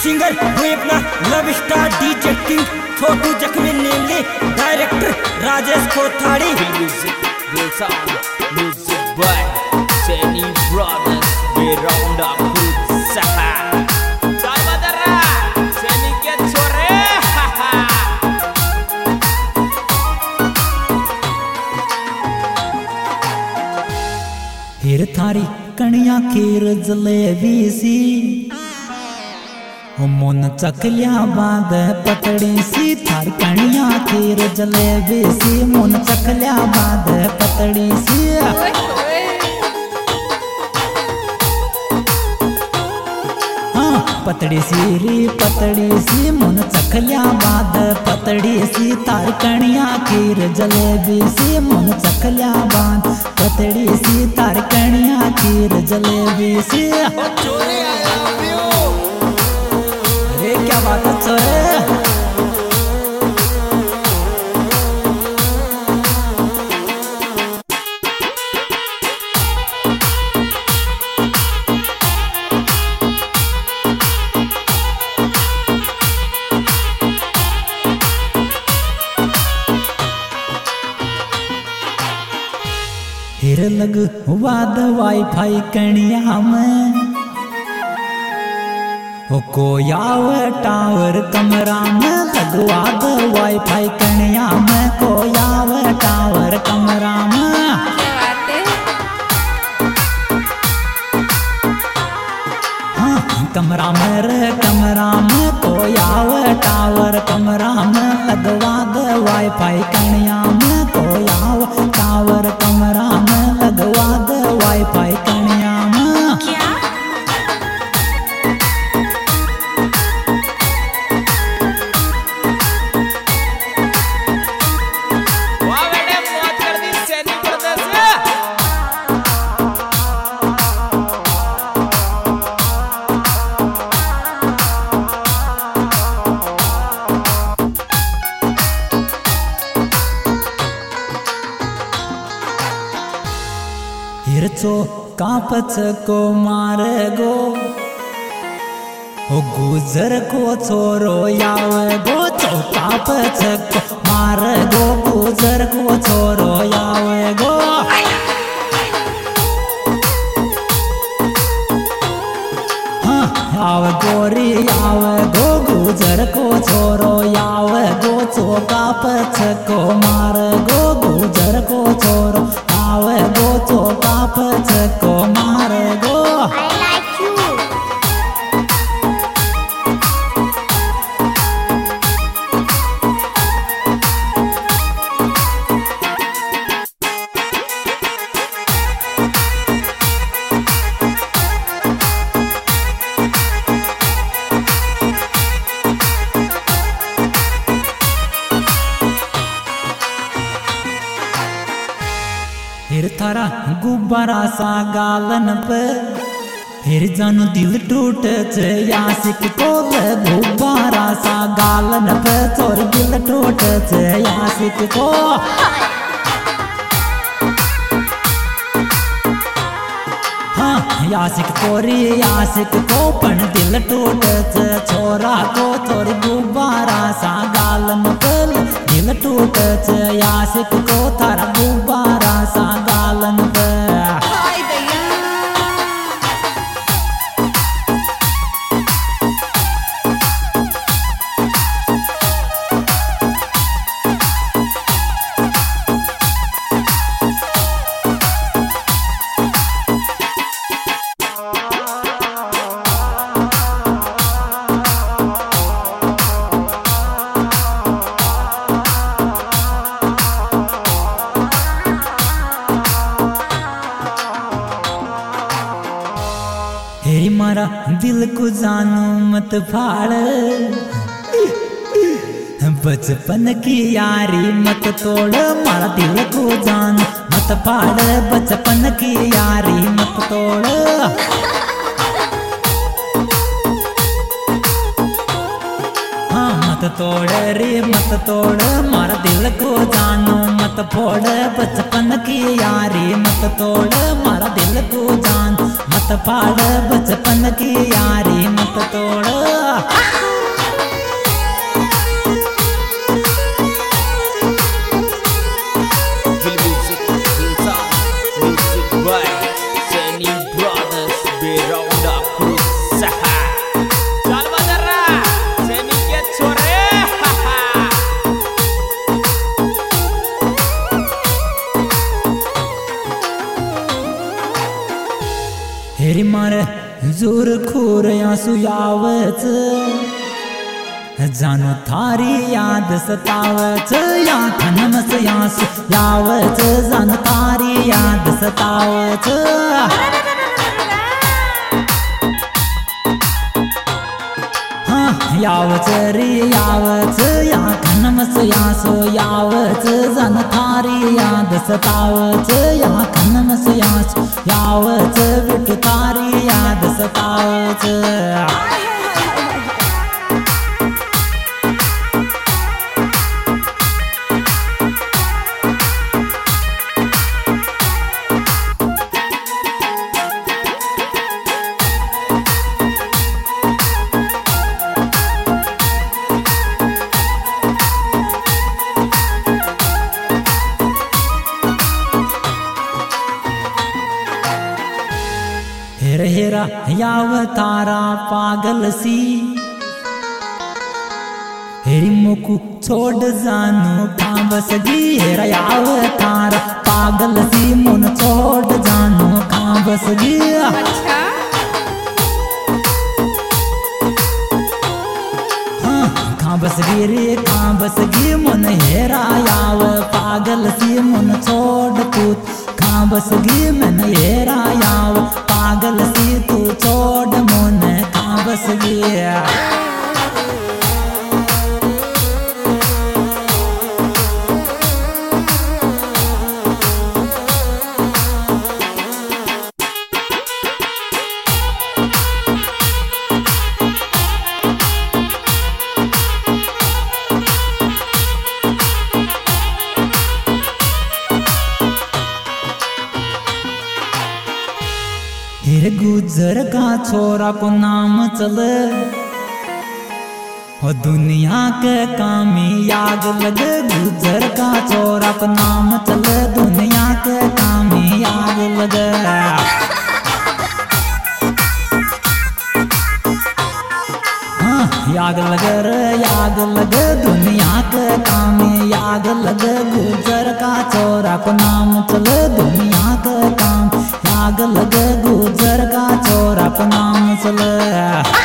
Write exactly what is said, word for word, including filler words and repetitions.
Singer हुए अपना love star DJ king Chhotu Zakhmi namely, director Rajesh Kothari, music music by Sunny brothers वे राउंड अप सहा साबदरा सनी के छोरे हिर थारी कणिया खीर जलेबी सी मुन चकलिया बांध पतड़ी सी। थार कणिया खीर जलेबी सी मुन चकलिया बांध पतड़ी सी। हाँ पतड़ी सी री पतड़ी सी मुन चकलिया बांध पतड़ी सी। थार कणिया खीर जलेबी सी मुन चकलिया बांध पतड़ी सी। थार कणिया खीर जलेबी सी। अरे क्या बात है छोरे। हिर लग वाद वाईफाई कणिया में ओ कोयाव टावर कमरा में लगवा द वाईफाई कणिया में कोयाव टावर कमरा में। हाँ कमरा में रे कमरा में कोयाव टावर कमरा में लगवा द वाईफाई कणिया में कोयाव टावर कमरा में लगवा द वाईफाई कणिया में। हिरचो कापच को मारे गो ओ गुजर को छोरो यावे गो। चो कापच को मारे गो गुजर को छोरो यावे गो। हाँ आवे गोरी आवे गो गुजर को छोरो यावे गो। चो कापच को मारे गो गुजर को छोरो आवे गो। चो कापच को मारे गो। फिर थारा गुब्बारा सा गालन पे फिर जानू दिल टूट यासिक को गुब्बारा सा गालन पे तोर दिल टूट यासिक को। हाँ यासिक तोरी यासिक को पण दिल टूट छोरा को तोर गुब्बारा सा गालन पे दिल टूट यासिक को थारा गुब्बारा सा गालन पे। हेरी मारा दिल को जानू मत फाड़ बचपन की यारी मत तोड़। मारा दिल को जान मत फाड़ बचपन की यारी मत तोड़। हाँ मत तोड़ रे मत तोड़ मारा दिल को जानू मत फोड़ बचपन की यारी मत तोड़। मारा दिल को जान मत फाड़ बचपन की यारी मत तोड़। आंसू यावच जानो थारी याद सतावच या खनमस आंसू यावच जानो थारी याद सतावच यावच रे यावच या खनमस यासो यावच जन थारी याद सतावच या खनमस यासो यावच विट थारी याद सतावच हेर हेरा याव तारा पागल सी हेरी मुकु छोड़ जानो कहाँ बसगी हेरा याव तारा पागल सी मुन छोड़ जानो कहाँ बसगी कहाँ बसगी रे कहाँ बसगी मुन हेरा याव पागल सी मुन छोड़ तू कहाँ बसगी मन हेरा याव पागल सी तू छोड़ मुन कहाँ बसगी हेर गुजर का छोरा को नाम चल हो दुनिया के कामी याद लग गुजर का छोरा को नाम चल दुनिया के कामी याद लग हाँ याद लग रे याद लग दुनिया के कामी याद लग गुजर का छोरा को नाम चल दुनिया के काम याद लग गुजर का छोरा को नाम चल